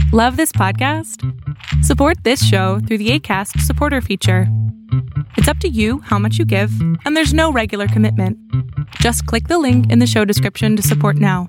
Love this podcast? Support this show through the Acast supporter feature. It's up to you how much you give, and there's no regular commitment. Just click the link in the show description to support now.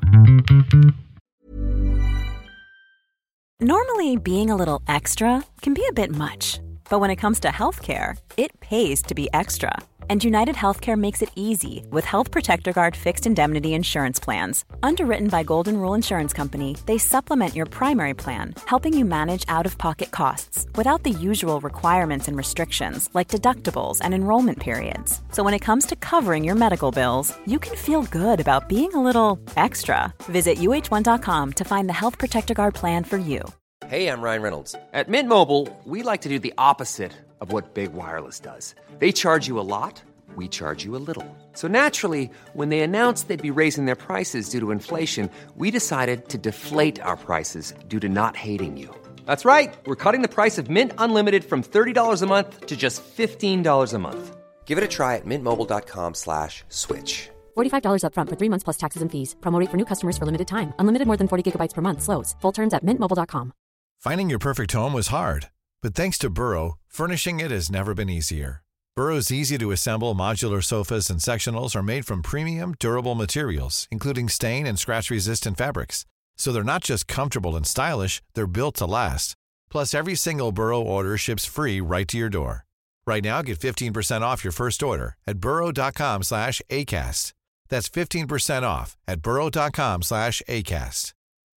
Normally, being a little extra can be a bit much, but when it comes to healthcare, it pays to be extra. And United Healthcare makes it easy with Health Protector Guard fixed indemnity insurance plans. Underwritten by Golden Rule Insurance Company, they supplement your primary plan, helping you manage out-of-pocket costs without the usual requirements and restrictions like deductibles and enrollment periods. So when it comes to covering your medical bills, you can feel good about being a little extra. Visit uh1.com to find the Health Protector Guard plan for you. Hey, I'm Ryan Reynolds. At Mint Mobile, we like to do the opposite of what Big Wireless does. They charge you a lot, we charge you a little. So naturally, when they announced they'd be raising their prices due to inflation, we decided to deflate our prices due to not hating you. That's right. We're cutting the price of Mint Unlimited from $30 a month to just $15 a month. Give it a try at mintmobile.com/switch. $45 up front for 3 months plus taxes and fees. Promo rate for new customers for limited time. Unlimited more than 40 gigabytes per month slows. Full terms at mintmobile.com. Finding your perfect home was hard, but thanks to Burrow, furnishing it has never been easier. Burrow's easy-to-assemble modular sofas and sectionals are made from premium, durable materials, including stain and scratch-resistant fabrics. So they're not just comfortable and stylish, they're built to last. Plus, every single Burrow order ships free right to your door. Right now, get 15% off your first order at burrow.com/ACAST. That's 15% off at burrow.com/ACAST.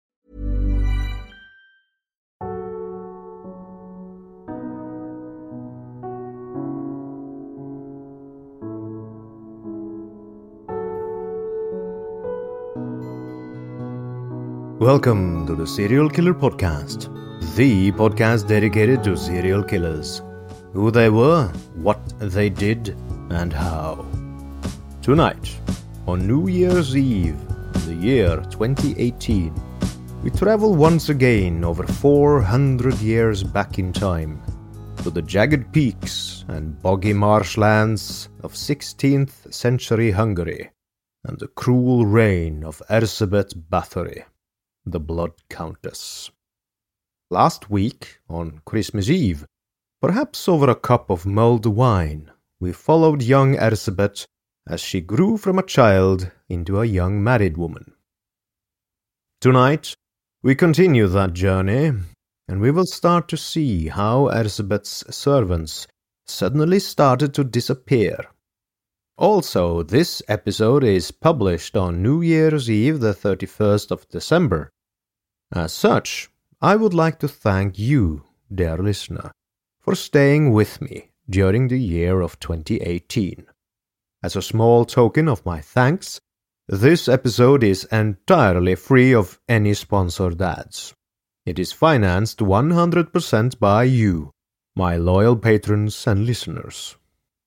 Welcome to the Serial Killer Podcast, the podcast dedicated to serial killers, who they were, what they did, and how. Tonight, on New Year's Eve, the year 2018, we travel once again over 400 years back in time to the jagged peaks and boggy marshlands of 16th century Hungary and the cruel reign of Erzsébet Bathory, the Blood Countess. Last week, on Christmas Eve, perhaps over a cup of mulled wine, we followed young Erzsébet as she grew from a child into a young married woman. Tonight, we continue that journey, and we will start to see how Erzsébet's servants suddenly started to disappear. Also, this episode is published on New Year's Eve, the 31st of December. As such, I would like to thank you, dear listener, for staying with me during the year of 2018. As a small token of my thanks, this episode is entirely free of any sponsored ads. It is financed 100% by you, my loyal patrons and listeners.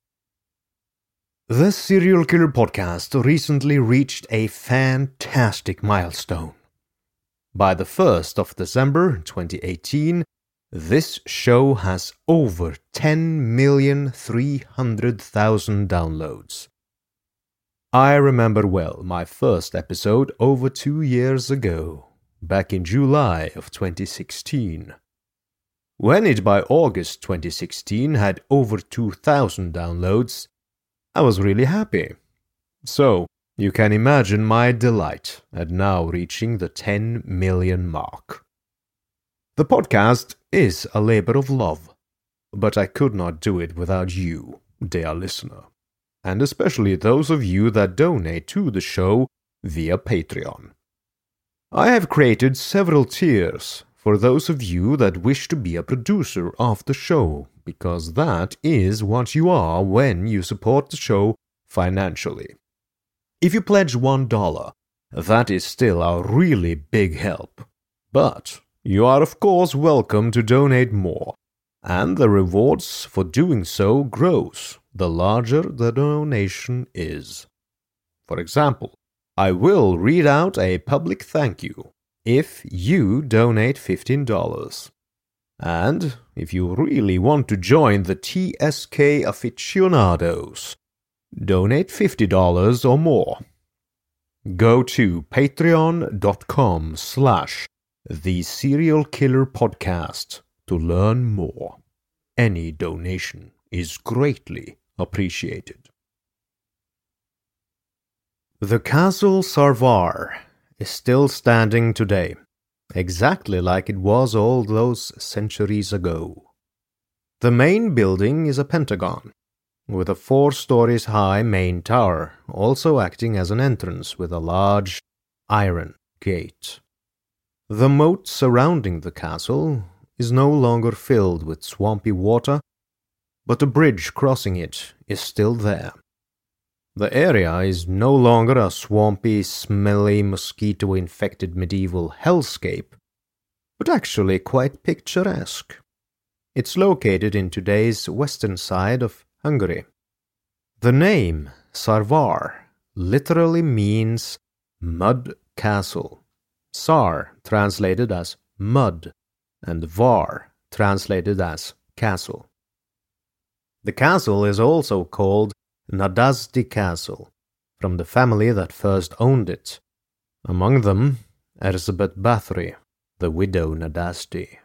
The Serial Killer Podcast recently reached a fantastic milestone. By the 1st of December 2018, this show has over 10,300,000 downloads. I remember well my first episode over 2 years ago, back in July of 2016. When it by August 2016 had over 2,000 downloads, I was really happy. So, you can imagine my delight at now reaching the 10 million mark. The podcast is a labor of love, but I could not do it without you, dear listener, and especially those of you that donate to the show via Patreon. I have created several tiers for those of you that wish to be a producer of the show, because that is what you are when you support the show financially. If you pledge $1, that is still a really big help. But you are of course welcome to donate more, and the rewards for doing so grows the larger the donation is. For example, I will read out a public thank you if you donate $15. And if you really want to join the TSK aficionados, donate $50 or more. Go to patreon.com/TSK the Serial Killer Podcast, to learn more. Any donation is greatly appreciated. The Castle Sarvar is still standing today, exactly like it was all those centuries ago. The main building is a pentagon, with a 4 stories high main tower, also acting as an entrance with a large iron gate. The moat surrounding the castle is no longer filled with swampy water, but a bridge crossing it is still there. The area is no longer a swampy, smelly, mosquito-infected medieval hellscape, but actually quite picturesque. It's located in today's western side of Hungary. The name Sarvar literally means mud castle. Sar translated as mud, and Var translated as castle. The castle is also called Nadasdi Castle, from the family that first owned it. Among them, Erzsébet Báthory, the widow Nadasdi.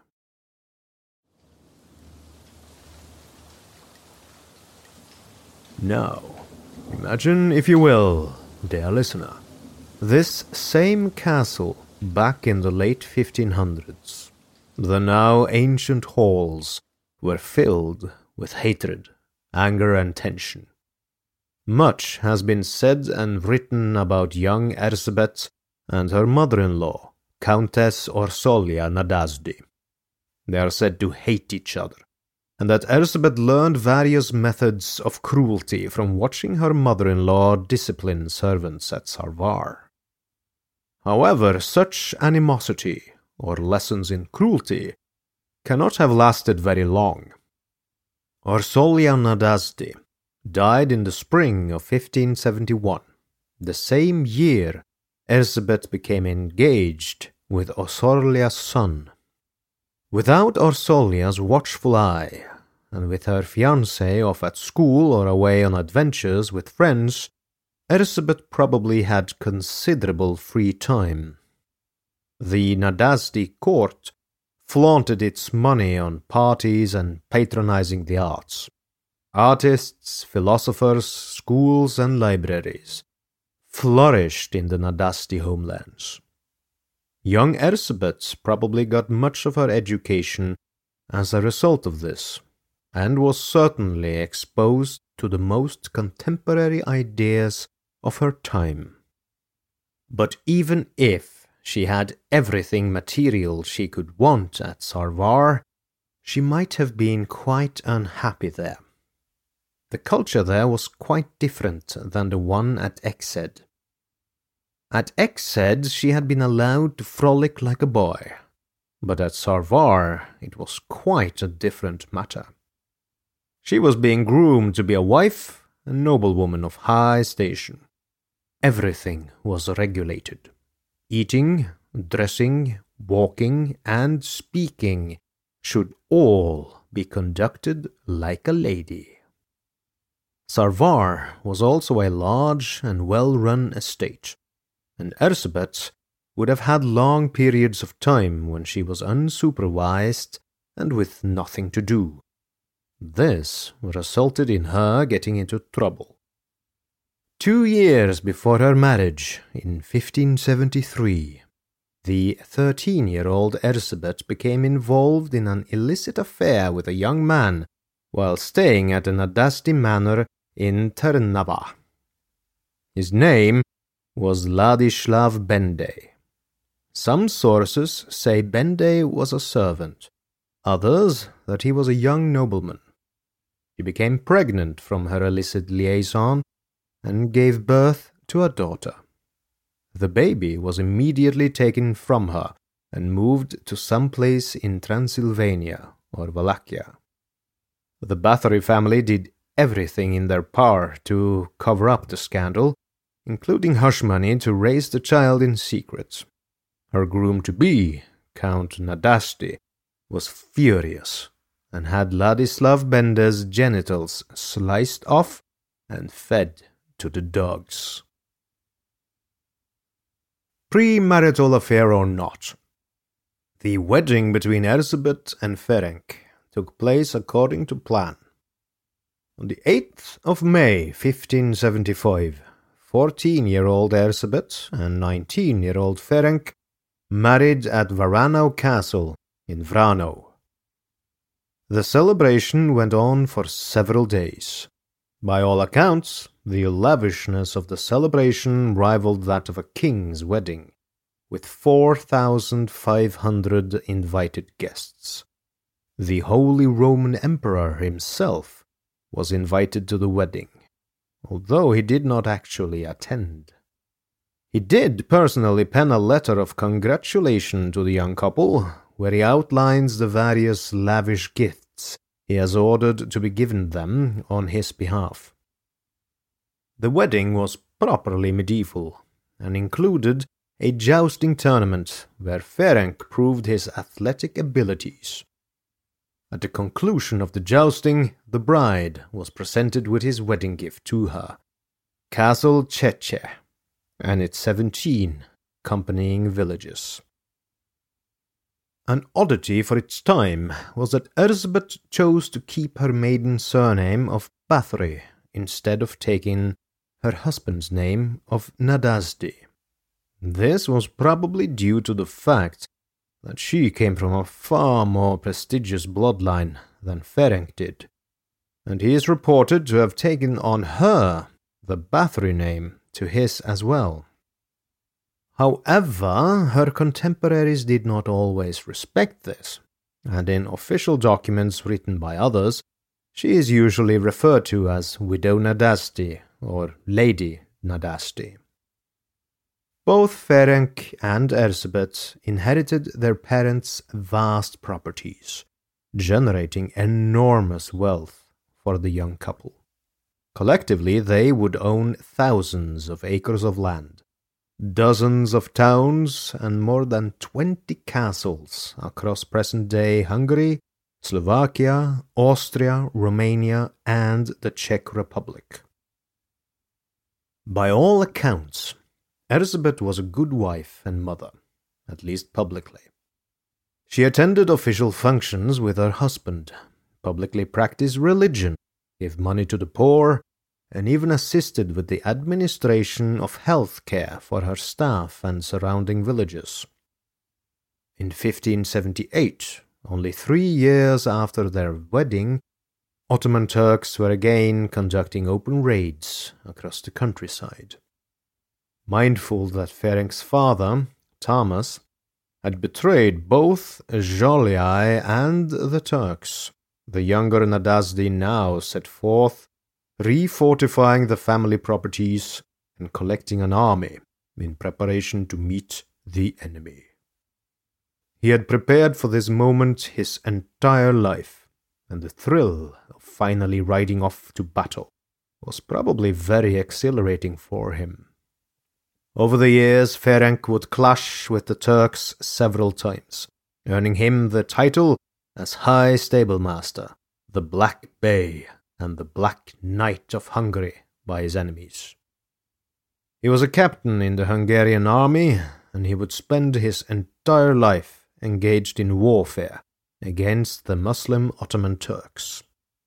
Now, imagine, if you will, dear listener, this same castle back in the late 1500s. The now ancient halls were filled with hatred, anger, and tension. Much has been said and written about young Erzsébet and her mother-in-law, Countess Orsolya Nadasdi. They are said to hate each other, and that Erzsébet learned various methods of cruelty from watching her mother-in-law discipline servants at Sarvar. However, such animosity, or lessons in cruelty, cannot have lasted very long. Orsolya Nadasdi died in the spring of 1571, the same year Erzsébet became engaged with Orsolya's son. Without Orsolya's watchful eye, and with her fiancé off at school or away on adventures with friends, Erzsébet probably had considerable free time. The Nadasdi court flaunted its money on parties and patronizing the arts. Artists, philosophers, schools, and libraries flourished in the Nadasdi homelands. Young Erzsébet probably got much of her education as a result of this, and was certainly exposed to the most contemporary ideas of her time. But even if she had everything material she could want at Sarvar, she might have been quite unhappy there. The culture there was quite different than the one at Eksed. At Eksed she had been allowed to frolic like a boy, but at Sarvar it was quite a different matter. She was being groomed to be a wife, a noblewoman of high station. Everything was regulated. Eating, dressing, walking, and speaking should all be conducted like a lady. Sarvar was also a large and well-run estate, and Erzsébet would have had long periods of time when she was unsupervised and with nothing to do. This resulted in her getting into trouble. 2 years before her marriage, in 1573, the 13-year-old Erzsébet became involved in an illicit affair with a young man while staying at the Nadasdi Manor in Trnava. His name was Ladislav Bendey. Some sources say Bendey was a servant, others that he was a young nobleman. She became pregnant from her illicit liaison and gave birth to a daughter. The baby was immediately taken from her and moved to some place in Transylvania or Wallachia. The Báthory family did everything in their power to cover up the scandal, including hush money to raise the child in secret. Her groom-to-be, Count Nadasdi, was furious and had Ladislav Bendey's genitals sliced off and fed to the dogs. Premarital affair or not, The wedding between Erzsebet and Ferenc took place according to plan. On the 8th of May, 1575, 14-year-old Erzsebet and 19-year-old Ferenc married at Varanau Castle in Vrano. The celebration went on for several days. By all accounts, the lavishness of the celebration rivaled that of a king's wedding, with 4,500 invited guests. The Holy Roman Emperor himself was invited to the wedding, although he did not actually attend. He did personally pen a letter of congratulation to the young couple, where he outlines the various lavish gifts he has ordered to be given them on his behalf. The wedding was properly medieval, and included a jousting tournament where Ferenc proved his athletic abilities. At the conclusion of the jousting, the bride was presented with his wedding gift to her, Castle Cheche, and its 17 accompanying villages. An oddity for its time was that Erzsebet chose to keep her maiden surname of Bathory instead of taking her husband's name of Nadasdi. This was probably due to the fact that she came from a far more prestigious bloodline than Ferenc did, and he is reported to have taken on her the Bathory name to his as well. However, her contemporaries did not always respect this, and in official documents written by others, she is usually referred to as Widow Nadasti or Lady Nadasti. Both Ferenc and Erzsebet inherited their parents' vast properties, generating enormous wealth for the young couple. Collectively, they would own thousands of acres of land, dozens of towns, and more than 20 castles across present-day Hungary, Slovakia, Austria, Romania, and the Czech Republic. By all accounts, Erzsebet was a good wife and mother, at least publicly. She attended official functions with her husband, publicly practiced religion, gave money to the poor, and even assisted with the administration of health care for her staff and surrounding villages. In 1578, only 3 years after their wedding, Ottoman Turks were again conducting open raids across the countryside. Mindful that Ferenc's father, Thomas, had betrayed both Joliai and the Turks, the younger Nadasdi now set forth, refortifying the family properties and collecting an army in preparation to meet the enemy. He had prepared for this moment his entire life, and the thrill of finally riding off to battle was probably very exhilarating for him. Over the years, Ferenc would clash with the Turks several times, earning him the title as High Stablemaster, the Black Bey, and the Black Knight of Hungary by his enemies. He was a captain in the Hungarian army, and he would spend his entire life engaged in warfare against the Muslim Ottoman Turks.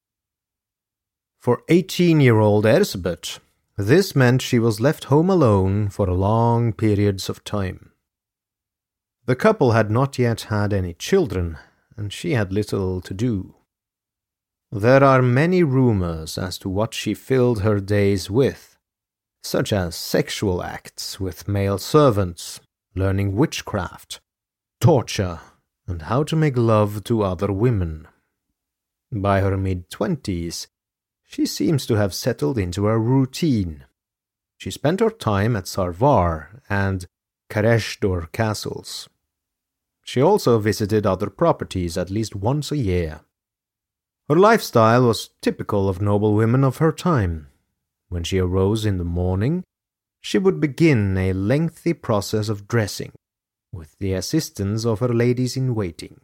For 18-year-old Erzsebet, this meant she was left home alone for long periods of time. The couple had not yet had any children, and she had little to do. There are many rumors as to what she filled her days with, such as sexual acts with male servants, learning witchcraft, torture, and how to make love to other women. By her mid-20s, she seems to have settled into a routine. She spent her time at Sarvar and Keresdor castles. She also visited other properties at least once a year. Her lifestyle was typical of noble women of her time. When she arose in the morning, she would begin a lengthy process of dressing, with the assistance of her ladies-in-waiting.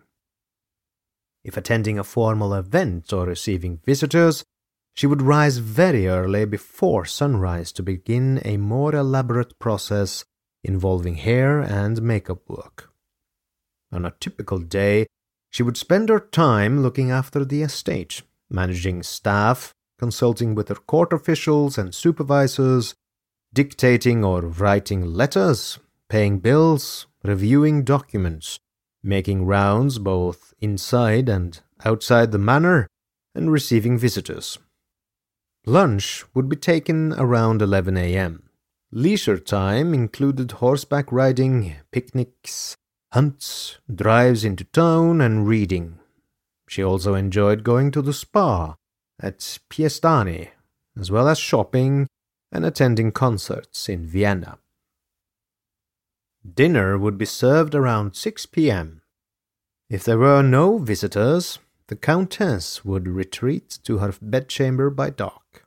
If attending a formal event or receiving visitors, she would rise very early before sunrise to begin a more elaborate process involving hair and makeup work. On a typical day, she would spend her time looking after the estate, managing staff, consulting with her court officials and supervisors, dictating or writing letters, paying bills, reviewing documents, making rounds both inside and outside the manor, and receiving visitors. Lunch would be taken around 11 a.m. Leisure time included horseback riding, picnics, hunts, drives into town, and reading. She also enjoyed going to the spa at Piestany, as well as shopping and attending concerts in Vienna. Dinner would be served around 6 p.m. If there were no visitors, the Countess would retreat to her bedchamber by dark.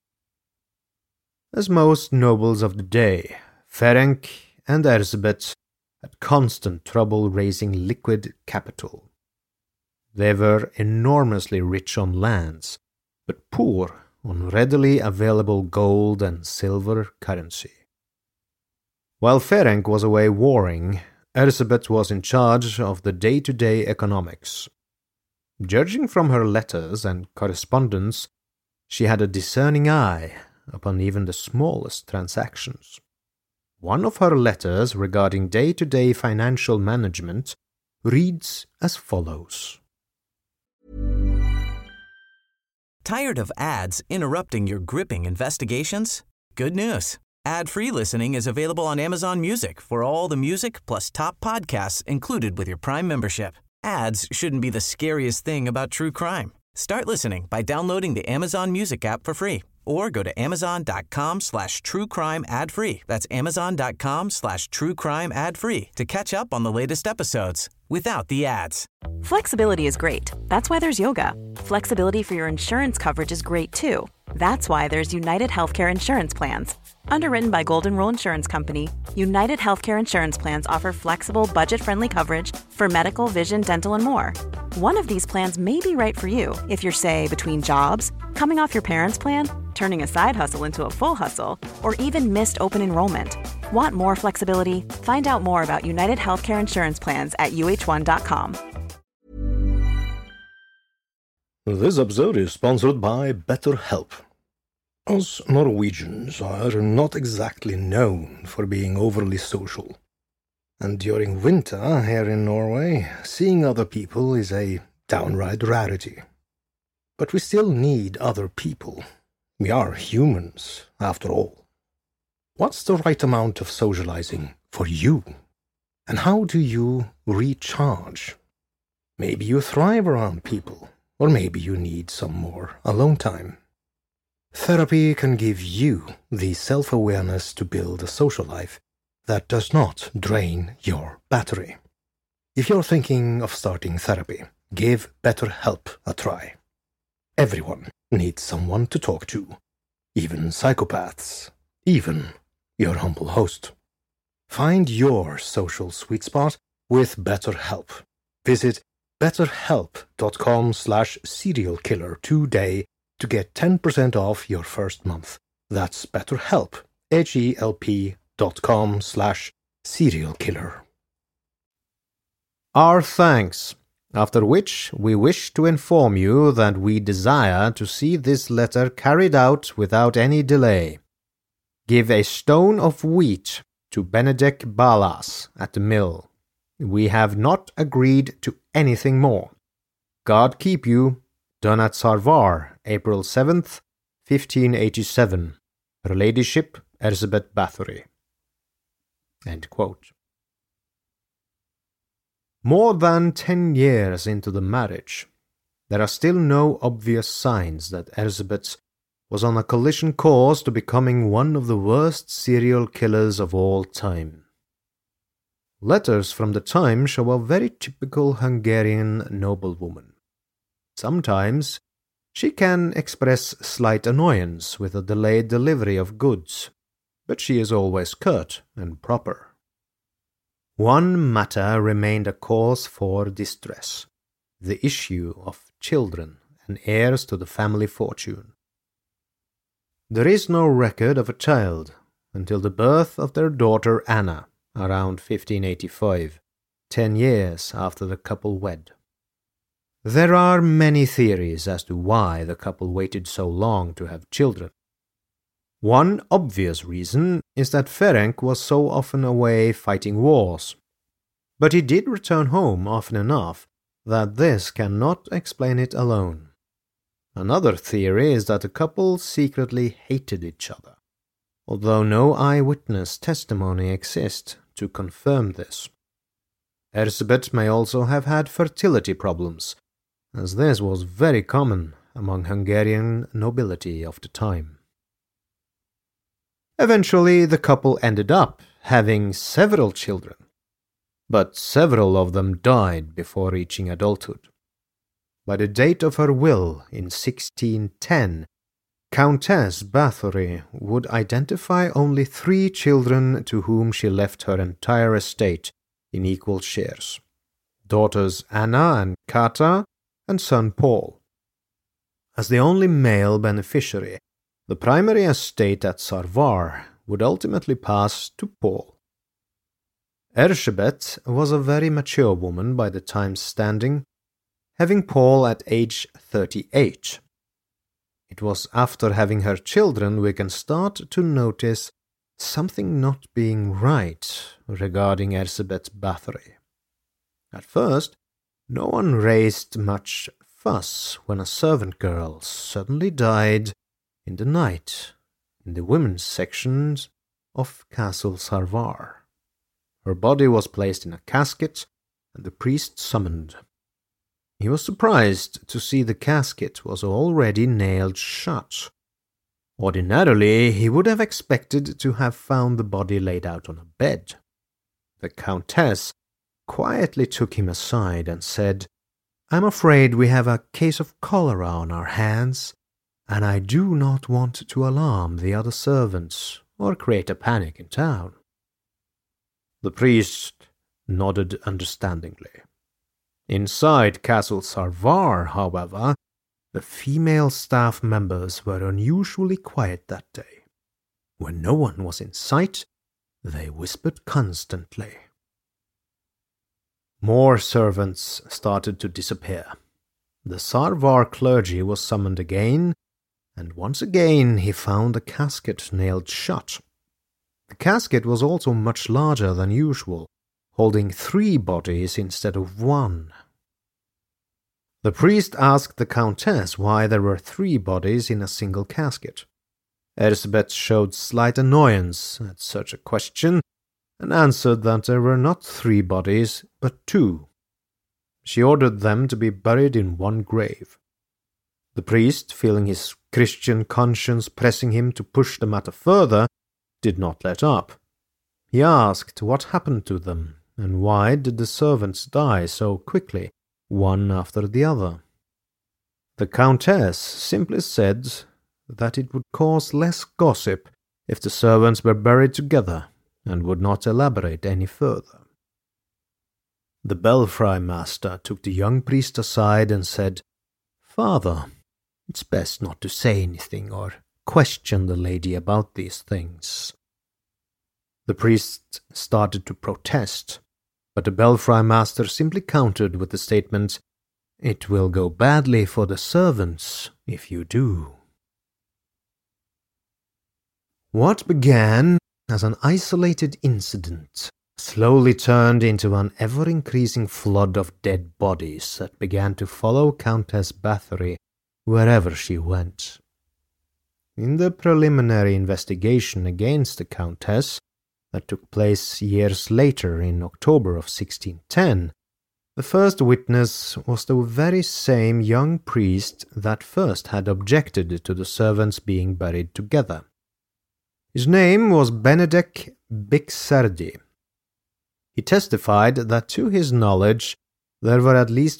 As most nobles of the day, Ferenc and Erzsébet had constant trouble raising liquid capital. They were enormously rich on lands, but poor on readily available gold and silver currency. While Ferenc was away warring, Erzsébet was in charge of the day-to-day economics. Judging from her letters and correspondence, she had a discerning eye upon even the smallest transactions. One of her letters regarding day-to-day financial management reads as follows. Tired of ads interrupting your gripping investigations? Good news. Ad-free listening is available on Amazon Music for all the music plus top podcasts included with your Prime membership. Ads shouldn't be the scariest thing about true crime. Start listening by downloading the Amazon Music app for free or go to amazon.com/truecrime ad-free. That's amazon.com/truecrime ad-free to catch up on the latest episodes without the ads. Flexibility is great. That's why there's yoga. Flexibility for your insurance coverage is great too. That's why there's United Healthcare Insurance Plans. Underwritten by Golden Rule Insurance Company, United Healthcare Insurance Plans offer flexible, budget-friendly coverage for medical, vision, dental, and more. One of these plans may be right for you if you're, say, between jobs, coming off your parents' plan, turning a side hustle into a full hustle, or even missed open enrollment. Want more flexibility? Find out more about United Healthcare Insurance Plans at uh1.com. This episode is sponsored by BetterHelp. Us Norwegians are not exactly known for being overly social. And during winter here in Norway, seeing other people is a downright rarity. But we still need other people. We are humans, after all. What's the right amount of socializing for you? And how do you recharge? Maybe you thrive around people, or maybe you need some more alone time. Therapy can give you the self-awareness to build a social life that does not drain your battery. If you're thinking of starting therapy, give BetterHelp a try. Everyone needs someone to talk to, even psychopaths, even your humble host. Find your social sweet spot with BetterHelp. Visit betterhelp.com/serialkiller today to get 10% off your first month. That's BetterHelp, HELP.com/serialkiller. Our thanks, after which we wish to inform you that we desire to see this letter carried out without any delay. Give a stone of wheat to Benedek Balas at the mill. We have not agreed to anything more. God keep you. Done at Sarvar, April 7th, 1587. Her Ladyship, Erzsébet Bathory. End quote. More than 10 years into the marriage, there are still no obvious signs that Erzsébet was on a collision course to becoming one of the worst serial killers of all time. Letters from the time show a very typical Hungarian noblewoman. Sometimes she can express slight annoyance with a delayed delivery of goods, but she is always curt and proper. One matter remained a cause for distress: the issue of children and heirs to the family fortune. There is no record of a child until the birth of their daughter Anna, around 1585. 10 years after the couple wed. There are many theories as to why the couple waited so long to have children. One obvious reason is that Ferenc was so often away fighting wars. But he did return home often enough that this cannot explain it alone. Another theory is that the couple secretly hated each other, although no eyewitness testimony exists to confirm this. Erzsebet may also have had fertility problems, as this was very common among Hungarian nobility of the time. Eventually, the couple ended up having several children, but several of them died before reaching adulthood. By the date of her will in 1610, Countess Bathory would identify only 3 children to whom she left her entire estate in equal shares: daughters Anna and Kata, and son Paul. As the only male beneficiary, the primary estate at Sarvar would ultimately pass to Paul. Erzsebet was a very mature woman by the time's standing, having Paul at age 38. It was after having her children we can start to notice something not being right regarding Erzsebet Bathory. At first, no one raised much fuss when a servant girl suddenly died in the night in the women's sections of Castle Sarvar. Her body was placed in a casket and the priest summoned. He was surprised to see the casket was already nailed shut. Ordinarily, he would have expected to have found the body laid out on a bed. The Countess quietly took him aside and said, "I'm afraid we have a case of cholera on our hands, and I do not want to alarm the other servants or create a panic in town." The priest nodded understandingly. Inside Castle Sarvar, however, the female staff members were unusually quiet that day. When no one was in sight, they whispered constantly. More servants started to disappear. The Sarvar clergy was summoned again, and once again he found the casket nailed shut. The casket was also much larger than usual, holding 3 bodies instead of 1. The priest asked the Countess why there were 3 bodies in a single casket. Erzsebet showed slight annoyance at such a question, and answered that there were not 3 bodies, but 2. She ordered them to be buried in one grave. The priest, feeling his Christian conscience pressing him to push the matter further, did not let up. He asked what happened to them, and why did the servants die so quickly, one after the other. The Countess simply said that it would cause less gossip if the servants were buried together, and would not elaborate any further. The belfry master took the young priest aside and said, "Father, it's best not to say anything or question the lady about these things." The priest started to protest, but the belfry master simply countered with the statement, "It will go badly for the servants if you do." What began as an isolated incident slowly turned into an ever-increasing flood of dead bodies that began to follow Countess Bathory wherever she went. In the preliminary investigation against the Countess that took place years later in October of 1610, the first witness was the very same young priest that first had objected to the servants being buried together. His name was Benedek Bixardi. He testified that to his knowledge there were at least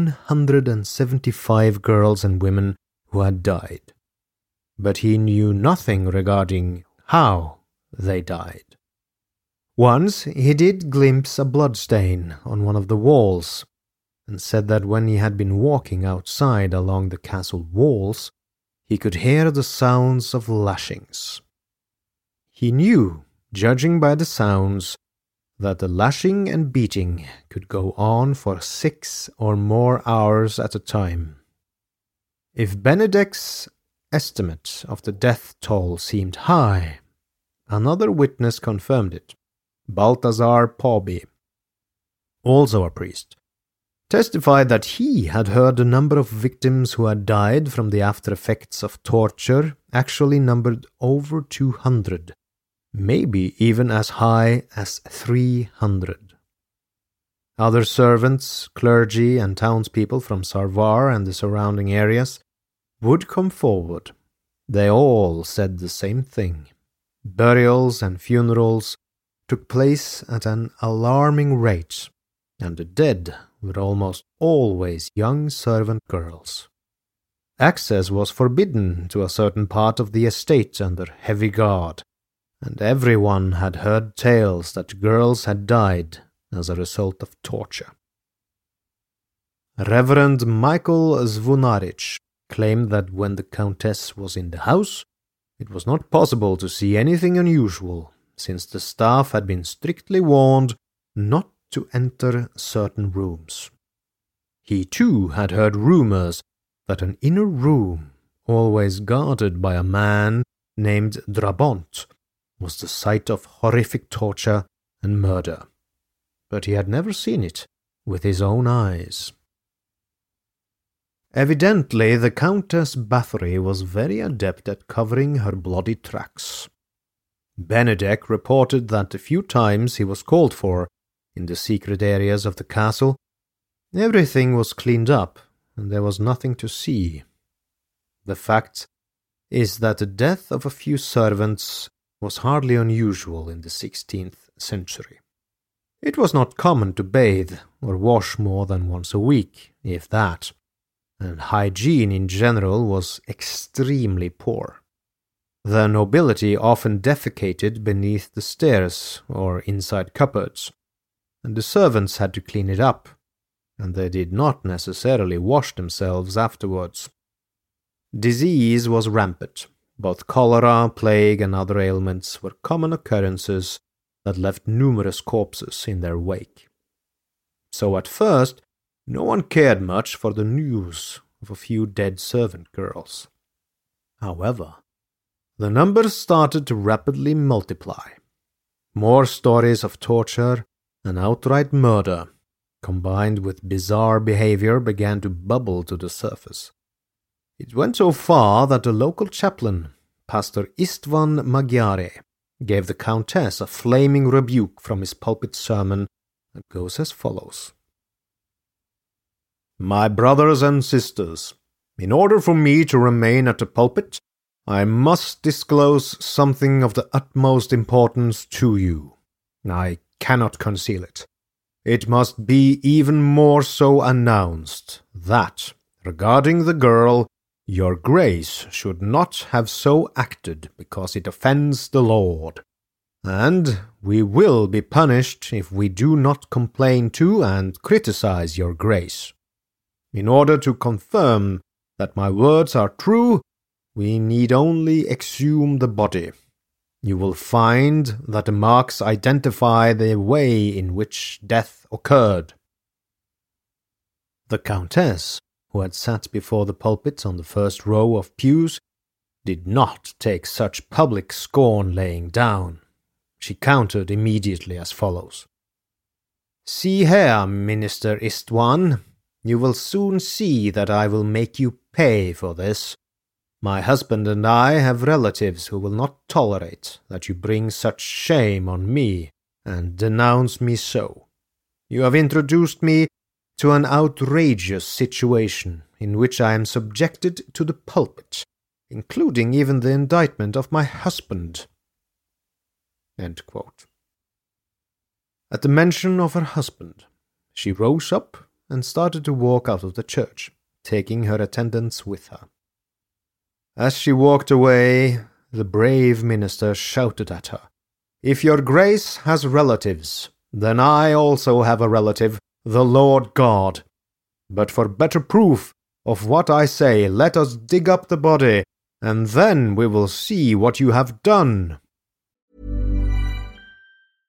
175 girls and women who had died, but he knew nothing regarding how they died. Once he did glimpse a bloodstain on one of the walls, and said that when he had been walking outside along the castle walls, he could hear the sounds of lashings. He knew, judging by the sounds, that the lashing and beating could go on for 6 or more hours at a time. If Benedek's estimate of the death toll seemed high, another witness confirmed it, Balthazar Pauby, also a priest, testified that he had heard the number of victims who had died from the after effects of torture actually numbered over 200, maybe even as high as 300. Other servants, clergy, and townspeople from Sarvar and the surrounding areas would come forward. They all said the same thing. Burials and funerals took place at an alarming rate, and the dead were almost always young servant girls. Access was forbidden to a certain part of the estate under heavy guard, and everyone had heard tales that girls had died as a result of torture. Reverend Michael Zvonarich claimed that when the Countess was in the house, it was not possible to see anything unusual, since the staff had been strictly warned not to enter certain rooms. He too had heard rumors that an inner room, always guarded by a man named Drabont, was the site of horrific torture and murder, but he had never seen it with his own eyes. Evidently, the Countess Bathory was very adept at covering her bloody tracks. Benedek reported that the few times he was called for in the secret areas of the castle, everything was cleaned up and there was nothing to see. The fact is that the death of a few servants was hardly unusual in the 16th century. It was not common to bathe or wash more than once a week, if that, and hygiene in general was extremely poor. The nobility often defecated beneath the stairs or inside cupboards, and the servants had to clean it up, and they did not necessarily wash themselves afterwards. Disease was rampant. Both cholera, plague, and other ailments were common occurrences that left numerous corpses in their wake. So at first, no one cared much for the news of a few dead servant girls. However, the numbers started to rapidly multiply. More stories of torture and outright murder, combined with bizarre behavior, began to bubble to the surface. It went so far that the local chaplain, Pastor Istvan Magyare, gave the Countess a flaming rebuke from his pulpit sermon that goes as follows. My brothers and sisters, in order for me to remain at the pulpit, I must disclose something of the utmost importance to you. I cannot conceal it. It must be even more so announced that, regarding the girl, your grace should not have so acted because it offends the Lord, and we will be punished if we do not complain to and criticize your grace. In order to confirm that my words are true, we need only exhume the body. You will find that the marks identify the way in which death occurred. The Countess, who had sat before the pulpit on the first row of pews, did not take such public scorn laying down. She countered immediately as follows. See here, Minister Istvan, you will soon see that I will make you pay for this. My husband and I have relatives who will not tolerate that you bring such shame on me and denounce me so. You have introduced me to an outrageous situation in which I am subjected to the pulpit, including even the indictment of my husband. End quote. At the mention of her husband, she rose up and started to walk out of the church, taking her attendants with her. As she walked away, the brave minister shouted at her, If your grace has relatives, then I also have a relative, the Lord God. But for better proof of what I say, let us dig up the body, and then we will see what you have done.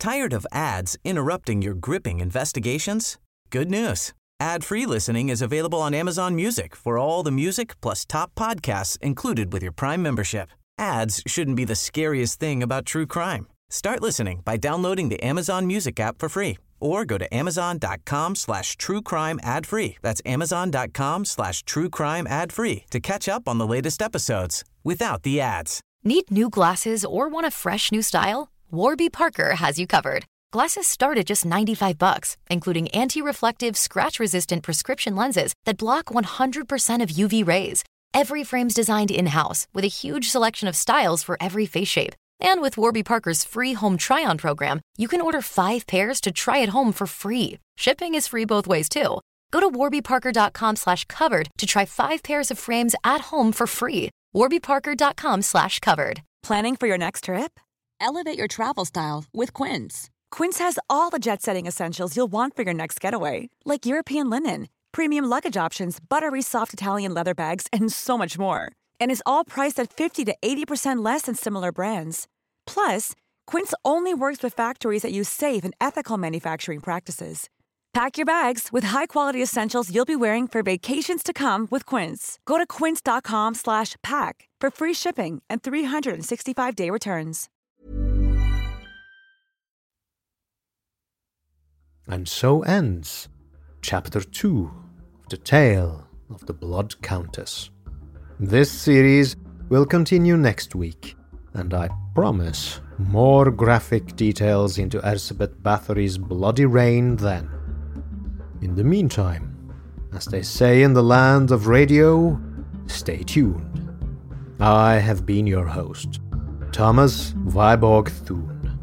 Tired of ads interrupting your gripping investigations? Good news. Ad-free listening is available on Amazon Music for all the music plus top podcasts included with your Prime membership. Ads shouldn't be the scariest thing about true crime. Start listening by downloading the Amazon Music app for free or go to amazon.com/truecrime ad-free. That's amazon.com/truecrime ad-free to catch up on the latest episodes without the ads. Need new glasses or want a fresh new style? Warby Parker has you covered. Glasses start at just $95, including anti-reflective, scratch-resistant prescription lenses that block 100% of UV rays. Every frame's designed in-house with a huge selection of styles for every face shape. And with Warby Parker's free home try-on program, you can order 5 pairs to try at home for free. Shipping is free both ways, too. Go to warbyparker.com/covered to try 5 pairs of frames at home for free. warbyparker.com/covered. Planning for your next trip? Elevate your travel style with Quince. Quince has all the jet-setting essentials you'll want for your next getaway, like European linen, premium luggage options, buttery soft Italian leather bags, and so much more. And is all priced at 50 to 80% less than similar brands. Plus, Quince only works with factories that use safe and ethical manufacturing practices. Pack your bags with high-quality essentials you'll be wearing for vacations to come with Quince. Go to quince.com/pack for free shipping and 365-day returns. And so ends Chapter 2 of The Tale of the Blood Countess. This series will continue next week, and I promise more graphic details into Elizabeth Bathory's bloody reign then. In the meantime, as they say in the land of radio, stay tuned. I have been your host, Thomas Viborg Thune.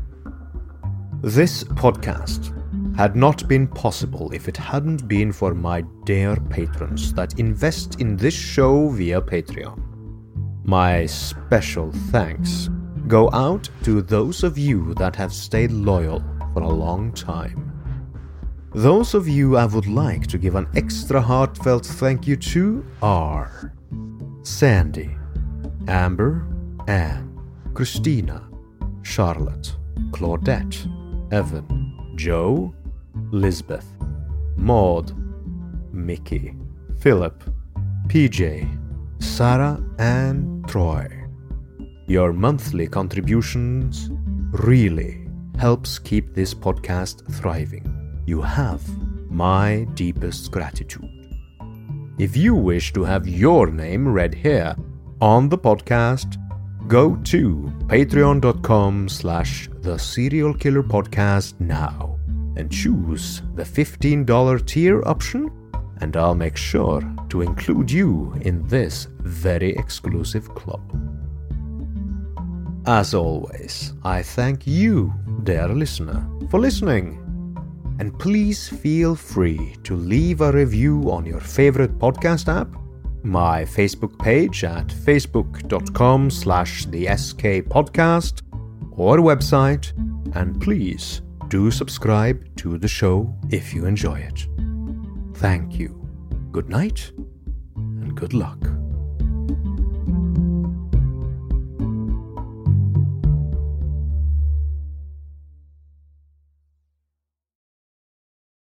This podcast had not been possible if it hadn't been for my dear patrons that invest in this show via Patreon. My special thanks go out to those of you that have stayed loyal for a long time. Those of you I would like to give an extra heartfelt thank you to are Sandy, Amber, Anne, Christina, Charlotte, Claudette, Evan, Joe, Lisbeth, Maud, Mickey, Philip, PJ, Sarah, and Troy. Your monthly contributions really helps keep this podcast thriving. You have my deepest gratitude. If you wish to have your name read here on the podcast, go to patreon.com/theserialkillerpodcast now and choose the $15 tier option, and I'll make sure to include you in this very exclusive club. As always, I thank you, dear listener, for listening. And please feel free to leave a review on your favorite podcast app, my Facebook page at facebook.com/theskpodcast, or website, and please do subscribe to the show if you enjoy it. Thank you. Good night and good luck.